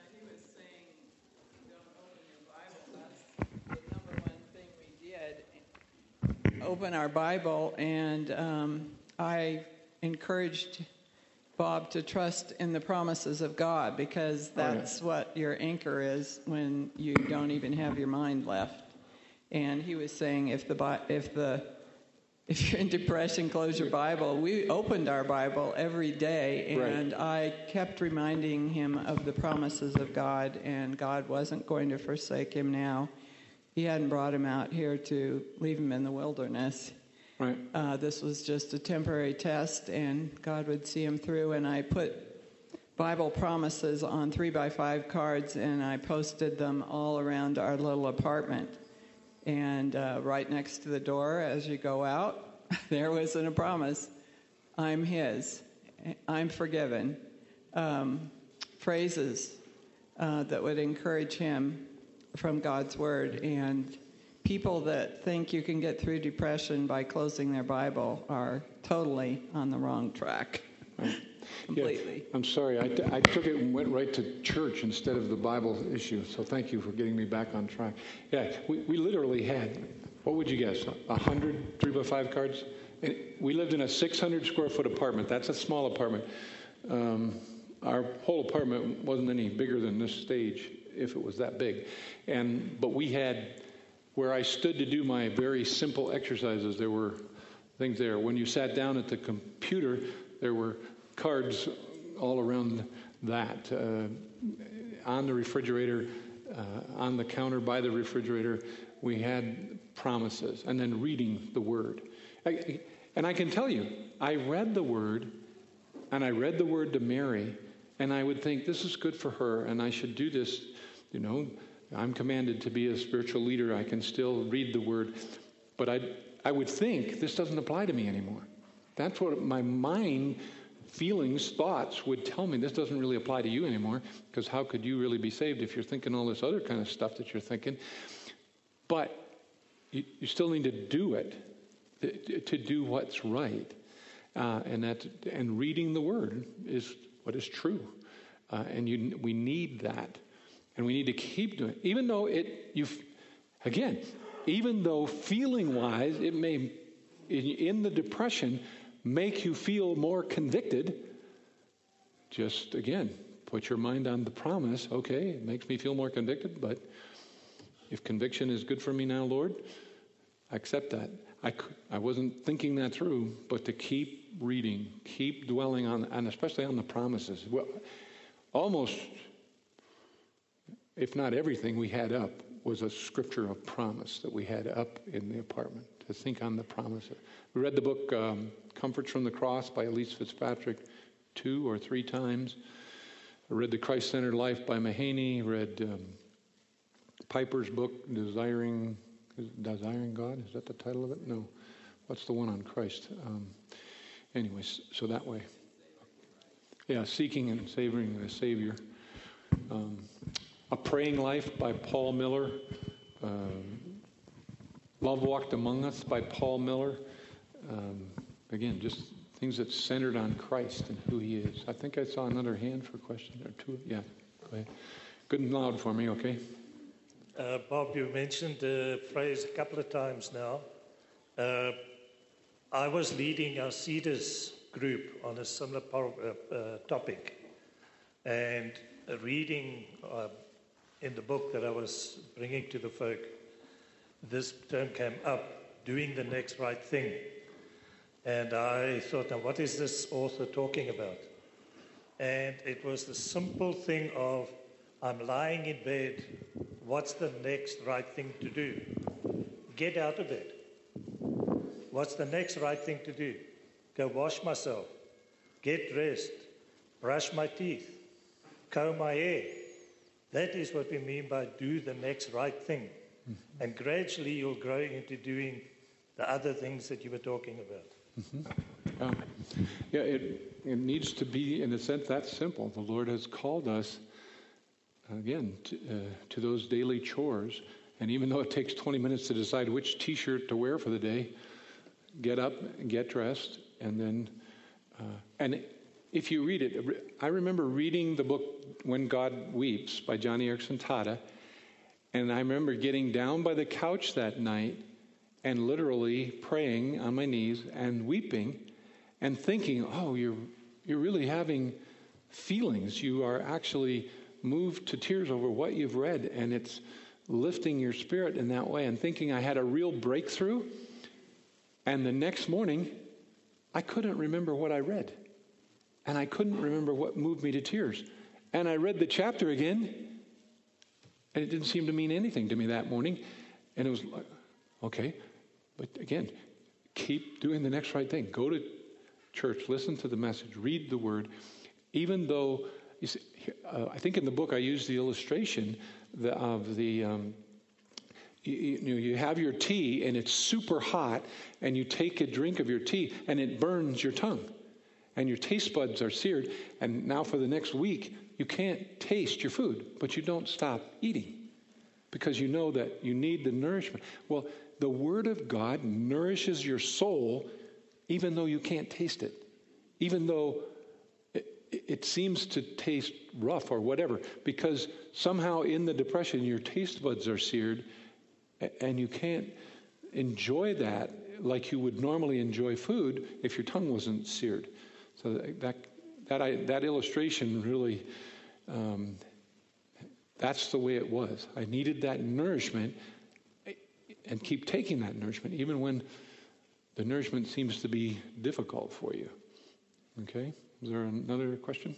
Open our Bible, and um, I encouraged Bob to trust in the promises of God, because that's oh, yeah. what your anchor is when you don't even have your mind left. And he was saying, if the if the if you're in depression, close your Bible. We opened our Bible every day, and right. I kept reminding him of the promises of God, and God wasn't going to forsake him now. He hadn't brought him out here to leave him in the wilderness. Right. Uh, this was just a temporary test, and God would see him through. And I put Bible promises on three by five cards, and I posted them all around our little apartment. And uh, right next to the door, as you go out, there was a promise. I'm his. I'm forgiven. Um, phrases uh, that would encourage him from God's Word. And people that think you can get through depression by closing their Bible are totally on the wrong track. Right. completely. Yeah, I'm sorry. I, t- I took it and went right to church instead of the Bible issue. So thank you for getting me back on track. Yeah, we, we literally had, what would you guess, a hundred three by five cards? And we lived in a six hundred square foot apartment. That's a small apartment. Um, our whole apartment wasn't any bigger than this stage, if it was that big. And but we had, where I stood to do my very simple exercises, there were things there. When you sat down at the computer, there were cards all around that. Uh, on the refrigerator, uh, on the counter by the refrigerator, we had promises, and then reading the Word. I, and I can tell you, I read the Word, and I read the Word to Mary, and I would think, this is good for her, and I should do this. You know, I'm commanded to be a spiritual leader. I can still read the Word. But I, I would think, this doesn't apply to me anymore. That's what my mind, feelings, thoughts would tell me. This doesn't really apply to you anymore, because how could you really be saved if you're thinking all this other kind of stuff that you're thinking? But you, you still need to do it, to, to do what's right. Uh, and that, and reading the Word is what is true. Uh, and you, we need that. And we need to keep doing it. Even though it, you, again, even though feeling-wise, it may, in, in the depression, make you feel more convicted, just, again, put your mind on the promise. Okay, it makes me feel more convicted, but if conviction is good for me now, Lord, I accept that. I, I wasn't thinking that through, but to keep reading, keep dwelling on, and especially on the promises. Well, almost, if not everything we had up was a scripture of promise that we had up in the apartment, to think on the promises. We read the book um, Comforts from the Cross by Elyse Fitzpatrick two or three times. I read The Christ-Centered Life by Mahaney. Read um, Piper's book, Desiring Desiring God. Is that the title of it? No. What's the one on Christ? Um, anyways, so that way. Yeah, Seeking and Savoring the Savior. Um, A Praying Life by Paul Miller. Um, Love Walked Among Us by Paul Miller. Um, again, just things that's centered on Christ and who He is. I think I saw another hand for a question or two. Yeah, go ahead. Good and loud for me, okay? Uh, Bob, you mentioned the phrase a couple of times now. Uh, I was leading our Cedars group on a similar par- uh, uh, topic, and uh, reading uh, in the book that I was bringing to the folk, this term came up, doing the next right thing. And I thought, now what is this author talking about? And it was the simple thing of, I'm lying in bed, what's the next right thing to do? Get out of bed. What's the next right thing to do? Go wash myself, get dressed, brush my teeth, comb my hair. That is what we mean by do the next right thing. Mm-hmm. And gradually you'll grow into doing the other things that you were talking about. Mm-hmm. Um, yeah, it, it needs to be, in a sense, that simple. The Lord has called us, again, to, uh, to those daily chores. And even though it takes twenty minutes to decide which T-shirt to wear for the day, get up, get dressed, and then, uh, and if you read it, I remember reading the book When God Weeps by Johnny Erickson Tada, and I remember getting down by the couch that night and literally praying on my knees and weeping and thinking, oh, you're you're really having feelings. You are actually moved to tears over what you've read, and it's lifting your spirit in that way, and thinking I had a real breakthrough. And the next morning, I couldn't remember what I read. And I couldn't remember what moved me to tears. And I read the chapter again, and it didn't seem to mean anything to me that morning. And it was like, okay. But again, keep doing the next right thing. Go to church, listen to the message, read the Word. Even though, you see, uh, I think in the book I used the illustration the, of the, um, you, you know, you have your tea and it's super hot, and you take a drink of your tea and it burns your tongue. And your taste buds are seared, and now for the next week, you can't taste your food, but you don't stop eating because you know that you need the nourishment. Well, the Word of God nourishes your soul even though you can't taste it, even though it, it, it seems to taste rough or whatever, because somehow in the depression your taste buds are seared, and you can't enjoy that like you would normally enjoy food if your tongue wasn't seared. So that that I, that illustration really, um, that's the way it was. I needed that nourishment, and keep taking that nourishment, even when the nourishment seems to be difficult for you. Okay? Is there another question?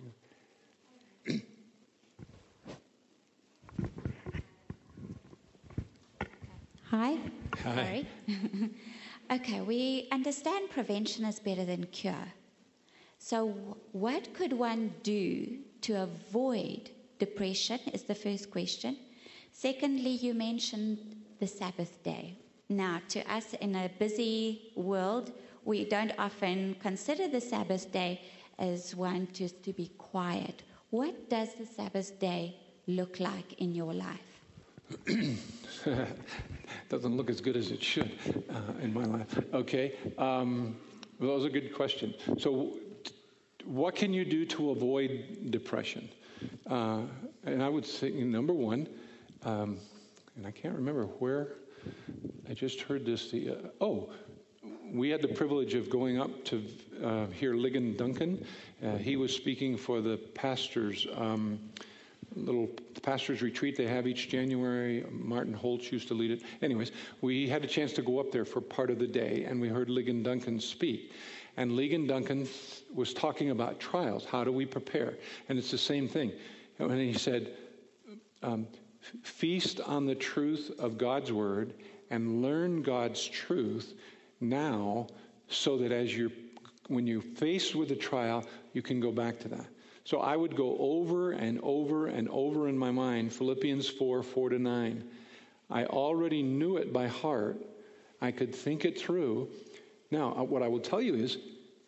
Hi. Hi. Sorry. Okay, we understand prevention is better than cure. So what could one do to avoid depression is the first question. Secondly, you mentioned the Sabbath day. Now, to us in a busy world, we don't often consider the Sabbath day as one just to be quiet. What does the Sabbath day look like in your life? Doesn't look as good as it should uh, in my life. Okay. Um, well, those are good questions. So t- what can you do to avoid depression? Uh, and I would say, number one, um, and I can't remember where I just heard this. The, uh, oh, we had the privilege of going up to uh, hear Ligon Duncan. Uh, he was speaking for the pastors' um, little pastors' retreat they have each January. Martin Holtz used to lead it. Anyways, we had a chance to go up there for part of the day, and we heard Ligon Duncan speak. And Ligon Duncan was talking about trials. How do we prepare? And it's the same thing. And he said, um, feast on the truth of God's word and learn God's truth now, so that as you're, when you're faced with a trial, you can go back to that. So I would go over and over and over in my mind, Philippians four, four to nine. I already knew it by heart. I could think it through. Now, what I will tell you is,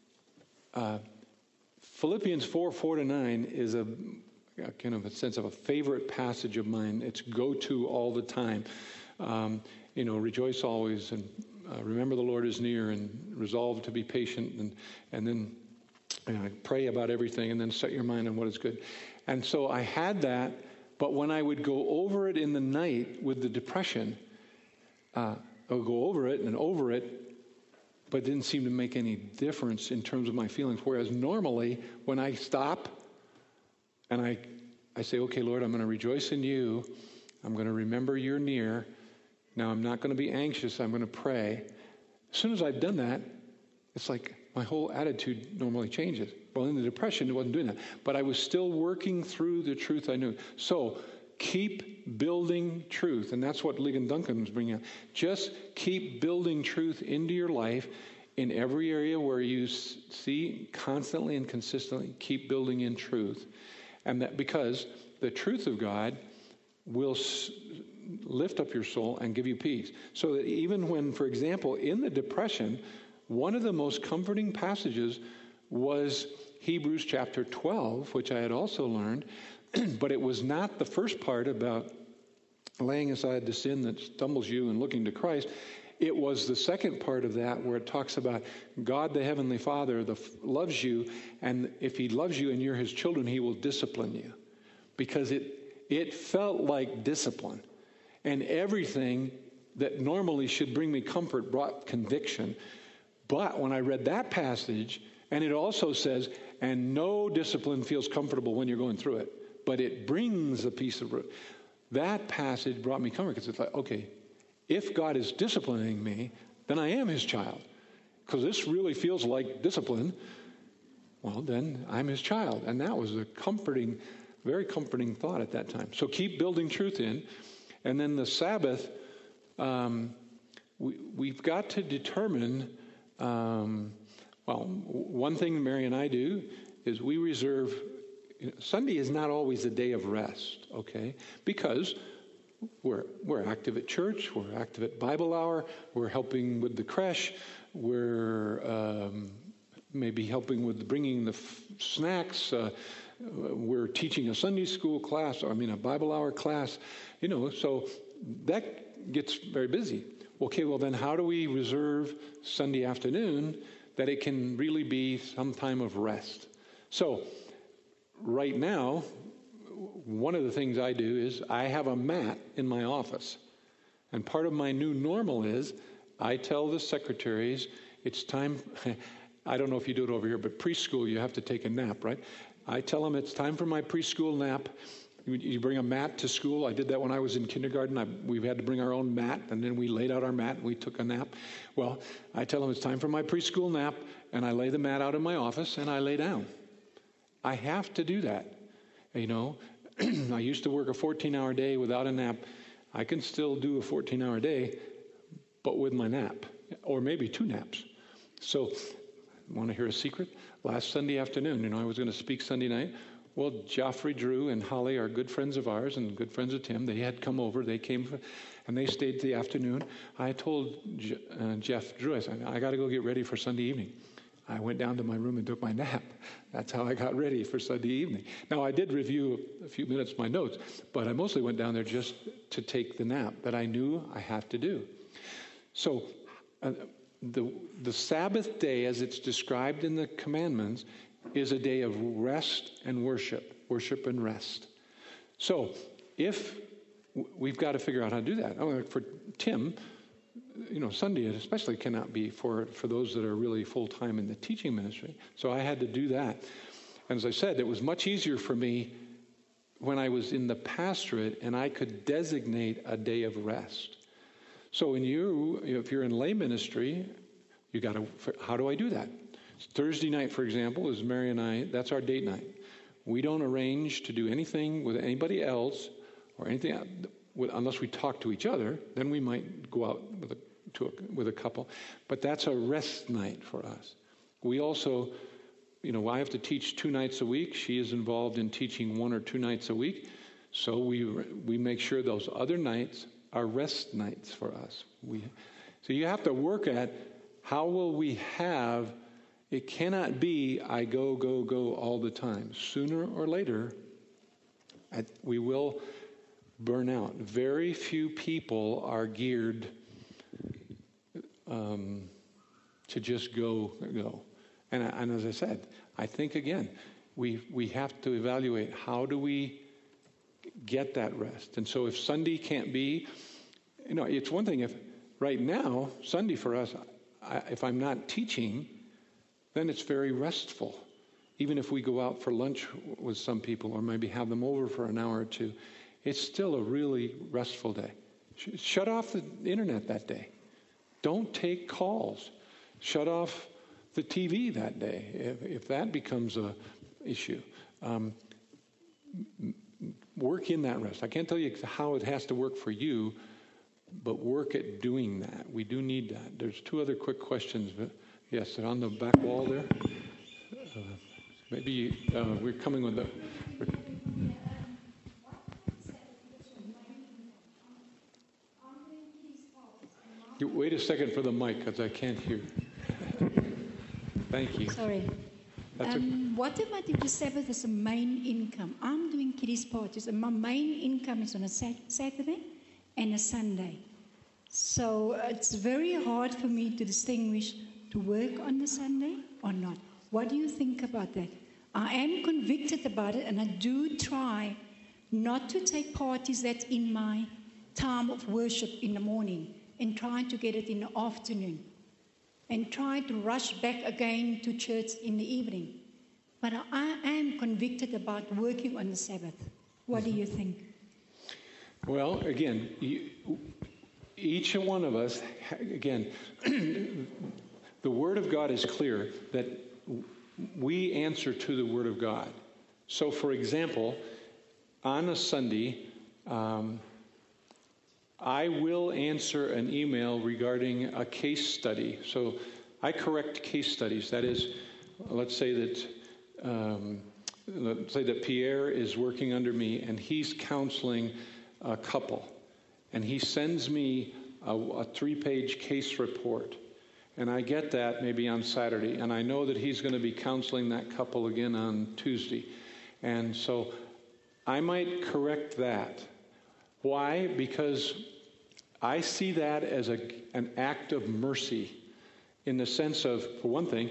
uh, Philippians four, four to nine is a, a kind of a sense of a favorite passage of mine. It's go-to all the time. Um, you know, rejoice always, and uh, remember the Lord is near, and resolve to be patient, and and then you know, pray about everything, and then set your mind on what is good. And so I had that, but when I would go over it in the night with the depression, uh, I would go over it and over it, but it didn't seem to make any difference in terms of my feelings. Whereas normally, when I stop and I, I say, okay, Lord, I'm going to rejoice in you. I'm going to remember you're near. Now, I'm not going to be anxious. I'm going to pray. As soon as I've done that, it's like my whole attitude normally changes. Well, in the depression, it wasn't doing that. But I was still working through the truth I knew. So keep building truth. And that's what Ligon Duncan was bringing up. Just keep building truth into your life in every area where you see constantly and consistently. Keep building in truth. And that because the truth of God will s- lift up your soul and give you peace. So that even when, for example, in the depression, one of the most comforting passages was Hebrews chapter twelve, which I had also learned, but it was not the first part about laying aside the sin that stumbles you and looking to Christ. It was the second part of that where it talks about God, the Heavenly Father, the, loves you, and if he loves you and you're his children, he will discipline you. Because it it felt like discipline. And everything that normally should bring me comfort brought conviction. But when I read that passage, and it also says, and no discipline feels comfortable when you're going through it, but it brings a peace of, that passage brought me comfort, because it's like, okay, if God is disciplining me, then I am his child. Because this really feels like discipline. Well, then I'm his child. And that was a comforting, very comforting thought at that time. So keep building truth in. And then the Sabbath, um, we, we've got to determine, um, well, one thing Mary and I do is we reserve, you know, Sunday is not always a day of rest, okay? Because we're we're active at church, we're active at Bible hour, we're helping with the creche, we're um, maybe helping with bringing the f- snacks, uh, we're teaching a Sunday school class, or I mean a Bible hour class, you know, so that gets very busy. Okay, well then how do we reserve Sunday afternoon that it can really be some time of rest? So right now, one of the things I do is I have a mat in my office. And part of my new normal is I tell the secretaries, it's time, I don't know if you do it over here, but preschool, you have to take a nap, right? I tell them it's time for my preschool nap. You bring a mat to school. I did that when I was in kindergarten. I, we had to bring our own mat, and then we laid out our mat, and we took a nap. Well, I tell them it's time for my preschool nap, and I lay the mat out in my office, and I lay down. I have to do that. You know, I used to work a fourteen-hour day without a nap. I can still do a fourteen-hour day, but with my nap, or maybe two naps. So, want to hear a secret? Last Sunday afternoon, you know, I was going to speak Sunday night. Well, Joffrey, Drew, and Holly are good friends of ours and good friends of Tim. They had come over. They came, for, and they stayed the afternoon. I told Je- uh, Jeff, Drew, I said, I got to go get ready for Sunday evening. I went down to my room and took my nap. That's how I got ready for Sunday evening. Now, I did review a few minutes my notes, but I mostly went down there just to take the nap that I knew I have to do. So, uh, the the Sabbath day, as it's described in the commandments, is a day of rest and worship, worship and rest. So, if we've got to figure out how to do that. Oh, for Tim, you know, Sunday especially cannot be for, for those that are really full-time in the teaching ministry. So I had to do that. And as I said, it was much easier for me when I was in the pastorate and I could designate a day of rest. So when you, if you're in lay ministry, you got to, how do I do that? Thursday night, for example, is Mary and I, that's our date night. We don't arrange to do anything with anybody else or anything with, unless we talk to each other. Then we might go out with a, to a, with a couple. But that's a rest night for us. We also, you know, I have to teach two nights a week. She is involved in teaching one or two nights a week. So we we make sure those other nights are rest nights for us. We, so you have to work at how will we have. It cannot be, I go, go, go all the time. Sooner or later, I, we will burn out. Very few people are geared um, to just go, go. And, and as I said, I think, again, we we have to evaluate how do we get that rest. And so if Sunday can't be, you know, it's one thing if right now, Sunday for us, I, if I'm not teaching, then it's very restful. Even if we go out for lunch with some people or maybe have them over for an hour or two, it's still a really restful day. Shut off the internet that day. Don't take calls. Shut off the T V that day if, if that becomes a issue. Um, work in that rest. I can't tell you how it has to work for you, but work at doing that. We do need that. There's two other quick questions. But yes, on the back wall there. Uh, maybe uh, we're coming with the. You wait a second for the mic because I can't hear. Thank you. Sorry. Um, what if I do the Sabbath as a main income? I'm doing kiddies parties, and my main income is on a sat- Saturday and a Sunday. So uh, it's very hard for me to distinguish to work on the Sunday or not. What do you think about that? I am convicted about it, and I do try not to take parties that's in my time of worship in the morning and try to get it in the afternoon and try to rush back again to church in the evening. But I am convicted about working on the Sabbath. What do you think? Well, again, you, each one of us, again, the Word of God is clear that we answer to the Word of God. So, for example, on a Sunday, um, I will answer an email regarding a case study. So I correct case studies. That is, let's say that um, let's say that Pierre is working under me and he's counseling a couple, and he sends me a, a three-page case report, and I get that maybe on Saturday, and I know that he's going to be counseling that couple again on Tuesday, and so I might correct that. Why? Because I see that as a, an act of mercy in the sense of, for one thing,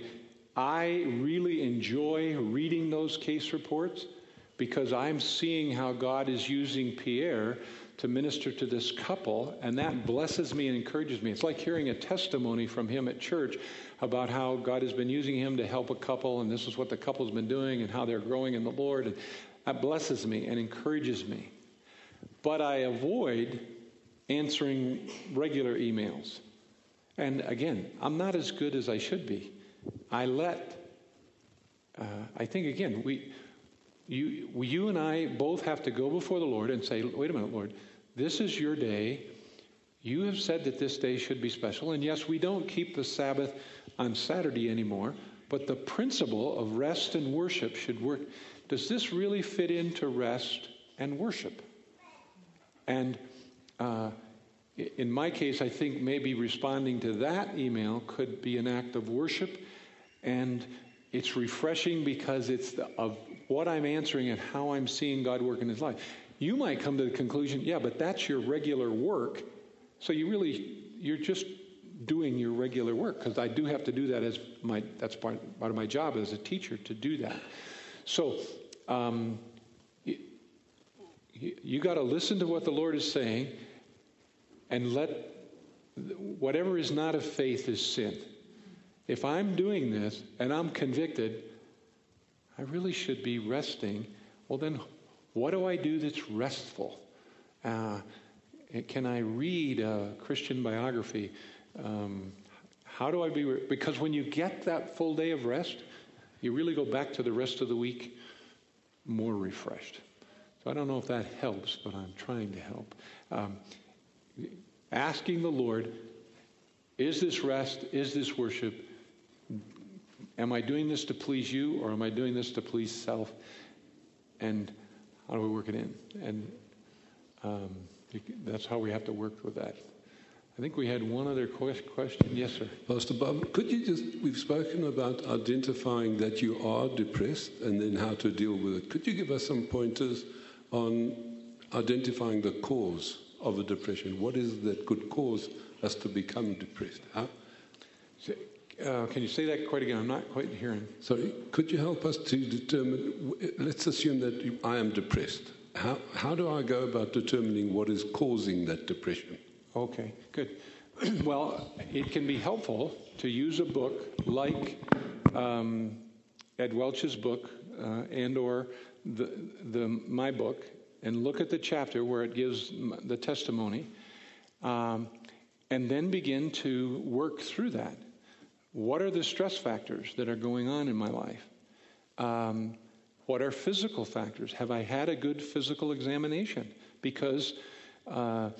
I really enjoy reading those case reports because I'm seeing how God is using Pierre to minister to this couple, and that blesses me and encourages me. It's like hearing a testimony from him at church about how God has been using him to help a couple, and this is what the couple's been doing and how they're growing in the Lord. And that blesses me and encourages me. But I avoid answering regular emails. And again, I'm not as good as I should be. I let, uh, I think again, we, you, you and I both have to go before the Lord and say, wait a minute, Lord, this is your day. You have said that this day should be special. And yes, we don't keep the Sabbath on Saturday anymore, but the principle of rest and worship should work. Does this really fit into rest and worship? And uh, in my case, I think maybe responding to that email could be an act of worship, and it's refreshing because it's the, of what I'm answering and how I'm seeing God work in his life. You might come to the conclusion, yeah, but that's your regular work, so you really, you're just doing your regular work, because I do have to do that as my, that's part, part of my job as a teacher, to do that. So um, you, you got to listen to what the Lord is saying, and let whatever is not of faith is sin. If I'm doing this and I'm convicted, I really should be resting. Well, then what do I do that's restful? Uh, can I read a Christian biography? Um, how do I be? Re- because when you get that full day of rest, you really go back to the rest of the week more refreshed. So I don't know if that helps, but I'm trying to help. Um, asking the Lord, is this rest? Is this worship? Am I doing this to please you, or am I doing this to please self? And how do we work it in? And um, that's how we have to work with that. I think we had one other question. Yes, sir. Pastor Bob, could you just, we've spoken about identifying that you are depressed and then how to deal with it. Could you give us some pointers on identifying the cause of a depression? What is it that could cause us to become depressed? How? Uh, can you say that quite again? I'm not quite hearing. Sorry, could you help us to determine, let's assume that I am depressed. How, how do I go about determining what is causing that depression? Okay, good. Well, it can be helpful to use a book like um, Ed Welch's book uh, and or the, the my book, and look at the chapter where it gives the testimony, um, and then begin to work through that. What are the stress factors that are going on in my life? Um, what are physical factors? Have I had a good physical examination? Because uh,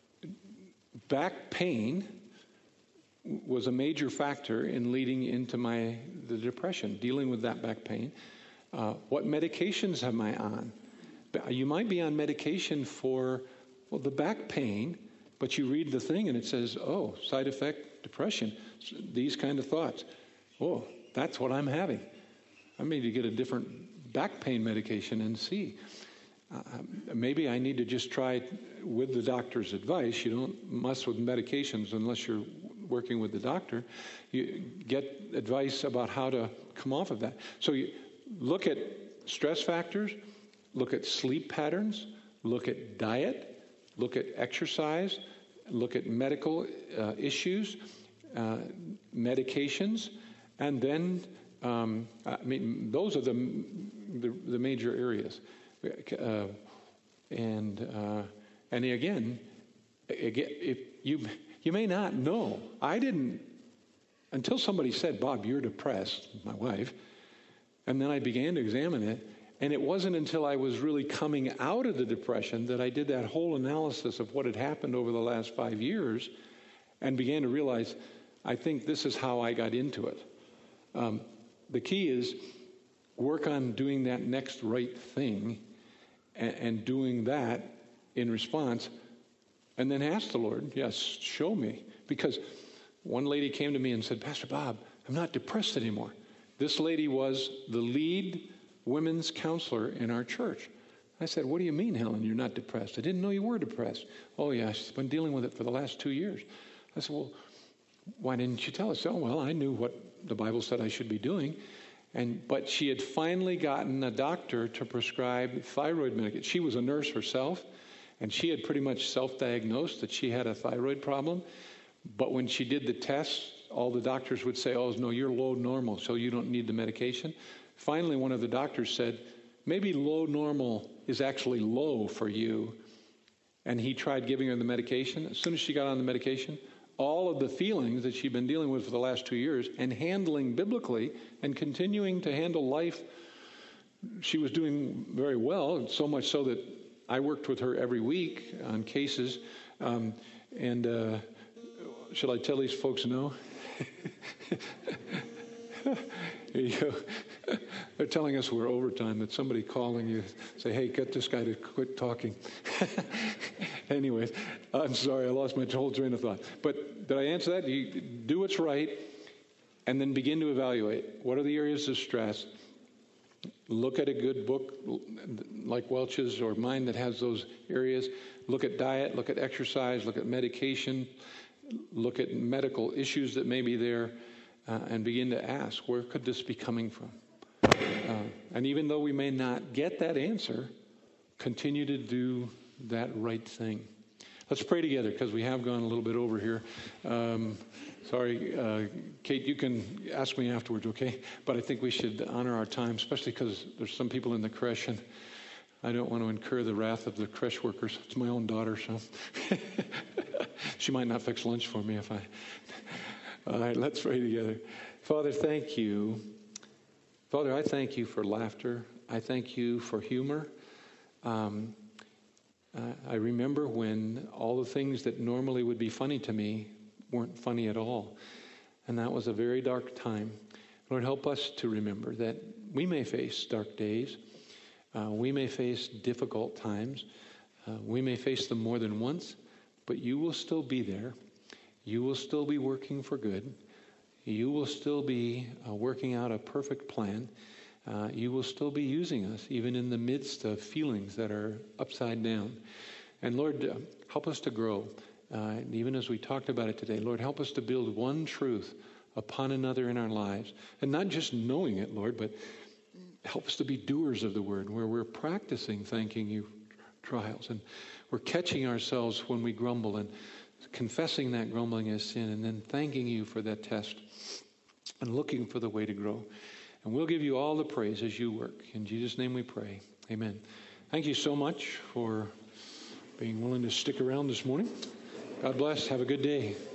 back pain was a major factor in leading into my the depression, dealing with that back pain. Uh, what medications am I on? You might be on medication for, well, the back pain, but you read the thing and it says, oh, side effect, depression, these kind of thoughts. Oh, that's what I'm having. I need to get a different back pain medication and see. Uh, maybe I need to just try with the doctor's advice. You don't mess with medications unless you're working with the doctor. You get advice about how to come off of that. So you look at stress factors, look at sleep patterns, look at diet, look at exercise, look at medical uh, issues, uh, medications, and then, um, I mean, those are the, the, the major areas. Uh, and uh, and again, again, if you you may not know. I didn't until somebody said, "Bob, you're depressed." My wife, and then I began to examine it, and it wasn't until I was really coming out of the depression that I did that whole analysis of what had happened over the last five years, and began to realize, I think this is how I got into it. Um, the key is work on doing that next right thing. And doing that in response, and then ask the Lord, yes, show me. Because one lady came to me and said, Pastor Bob, I'm not depressed anymore. This lady was the lead women's counselor in our church. I said, what do you mean, Helen, you're not depressed? I didn't know you were depressed. Oh, yeah, she's been dealing with it for the last two years. I said, well, why didn't you tell us? Oh, well, I knew what the Bible said I should be doing. And but she had finally gotten a doctor to prescribe thyroid medication. She was a nurse herself, and she had pretty much self-diagnosed that she had a thyroid problem. But when she did the tests, all the doctors would say, oh, no, you're low normal, so you don't need the medication. Finally, one of the doctors said, maybe low normal is actually low for you. And he tried giving her the medication. As soon as she got on the medication, all of the feelings that she'd been dealing with for the last two years and handling biblically and continuing to handle life, she was doing very well, so much so that I worked with her every week on cases. Um, and uh, should I tell these folks no? Here you go. They're telling us we're overtime, that somebody calling you say, hey, get this guy to quit talking. Anyways, I'm sorry, I lost my whole train of thought. But did I answer that? You do what's right and then begin to evaluate. What are the areas of stress? Look at a good book like Welch's or mine that has those areas. Look at diet, look at exercise, look at medication, look at medical issues that may be there, uh, and begin to ask, where could this be coming from? Uh, and even though we may not get that answer, continue to do that right thing. Let's pray together, because we have gone a little bit over here. Um, sorry, uh, Kate, you can ask me afterwards, okay? But I think we should honor our time, especially because there's some people in the creche, and I don't want to incur the wrath of the creche workers. It's my own daughter, so she might not fix lunch for me if I... All right, let's pray together. Father, thank you. Father, I thank you for laughter. I thank you for humor. Um, uh, I remember when all the things that normally would be funny to me weren't funny at all. And that was a very dark time. Lord, help us to remember that we may face dark days. Uh, we may face difficult times. Uh, we may face them more than once, but you will still be there. You will still be working for good. You will still be uh, working out a perfect plan. Uh, you will still be using us, even in the midst of feelings that are upside down. And Lord, uh, help us to grow. Uh, even as we talked about it today, Lord, help us to build one truth upon another in our lives. And not just knowing it, Lord, but help us to be doers of the word, where we're practicing thanking you trials. And we're catching ourselves when we grumble and confessing that grumbling as sin, and then thanking you for that test and looking for the way to grow. And we'll give you all the praise as you work. In Jesus' name we pray. Amen. Thank you so much for being willing to stick around this morning. God bless. Have a good day.